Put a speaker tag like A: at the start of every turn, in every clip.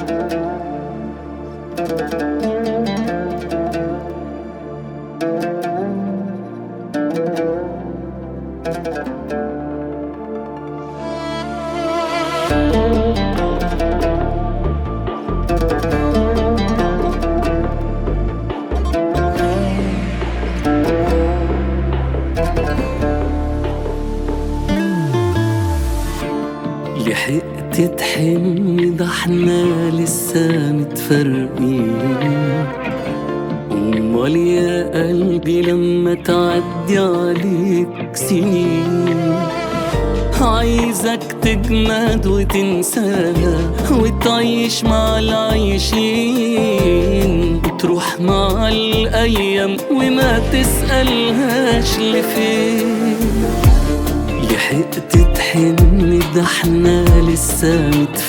A: لحقت تحن ده احنا لسه متفرقين. امال يا قلبي لما تعدي عليك سنين عايزك تجمد وتنساها وتعيش مع العايشين، وتروح مع الأيام وما تسألهاش لفين. لحقت تحن ده احنا لسه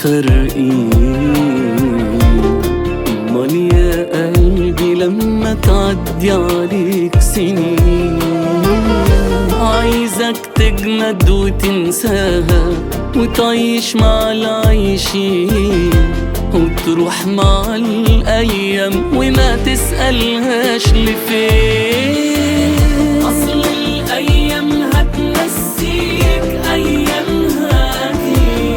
A: متفرقين. امال يا قلبي لما تعدي عليك سنين عايزك تجمد وتنساها وتعيش مع العايشين، وتروح مع الأيام وما تسألهاش لفين. أصل الأيام هتنسيك أيامها أكيد،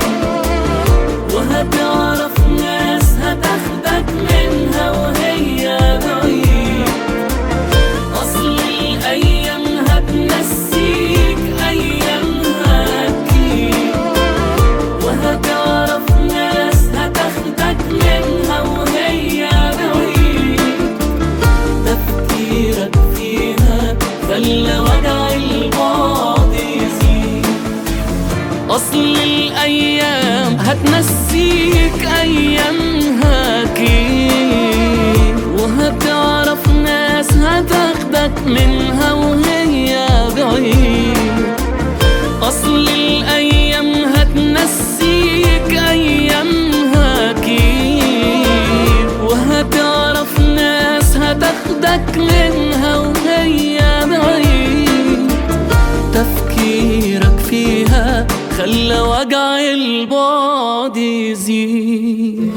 A: وهتعرف ناس هتاخدك منها وهي بعيد. أصل الأيام هتنسيك أيامها أكيد، وهتعرف ناس هتاخدك منها وهي بعيد. تفكيرك فيها خلى وجع البعد يزيد. أصل الأيام هتنسيك أيامها أكيد، وهتعرف ناس هتاخدك منها وهي بعيد. أصل الأيام هتنسيك أيامها أكيد، وهتعرف ناس هتاخدك منها وهي بعيد. تفكيرك فيها خلى وجع البعد يزيد.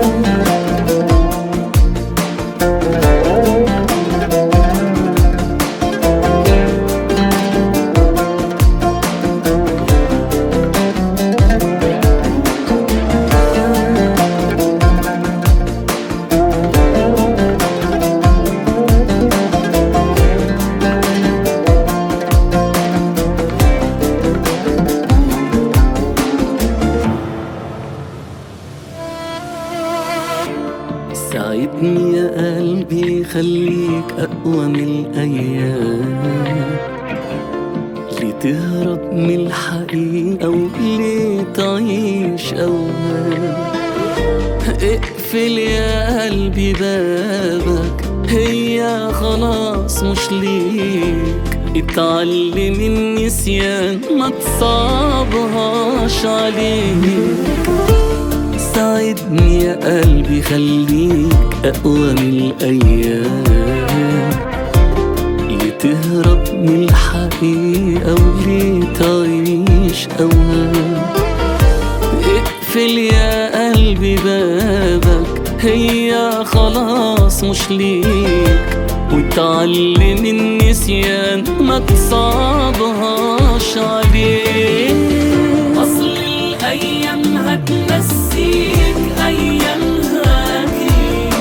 A: ساعدني يا قلبي خليك أقوى من الأيام، ليه تهرب من الحقيقة وليه تعيش أوهام. اقفل يا قلبي بابك، هي خلاص مش ليك. اتعلم النسيان ما تصعبهاش عليك. ساعدني يا قلبي خليك أقوى من الأيام، ليه تهرب من الحقيقة وليه تعيش أوهام. اقفل يا قلبي بابك، هي خلاص مش ليك. وتعلم النسيان ما تصعبهاش عليك. أصل الأيام هتنسيك أيامها أكيد،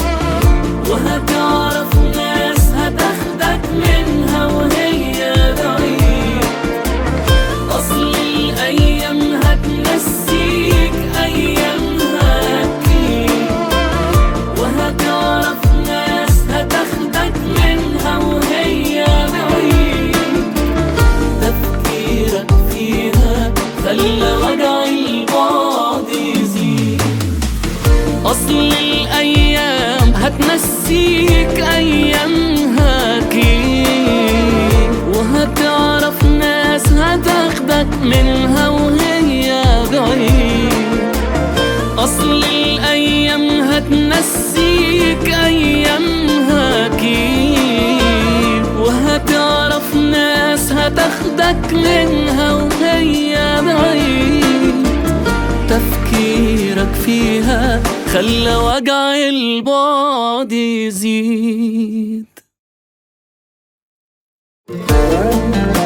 A: وهتعرف ناس هتاخدك منها وهي بعيد. أصل الأيام هتنسيك أيامها أكيد، وهتعرف ناس هتاخدك منها وهي بعيد. تفكيرك فيها خلى وجع البعد يزيد. أصل الأيام هتنسيك أيامها أكيد، وهتعرف ناس هتاخدك منها وهي بعيد. أصل الأيام هتنسيك أيامها أكيد، وهتعرف ناس هتاخدك منها وهي بعيد. تفكيرك فيها خلى وجع البعد يزيد.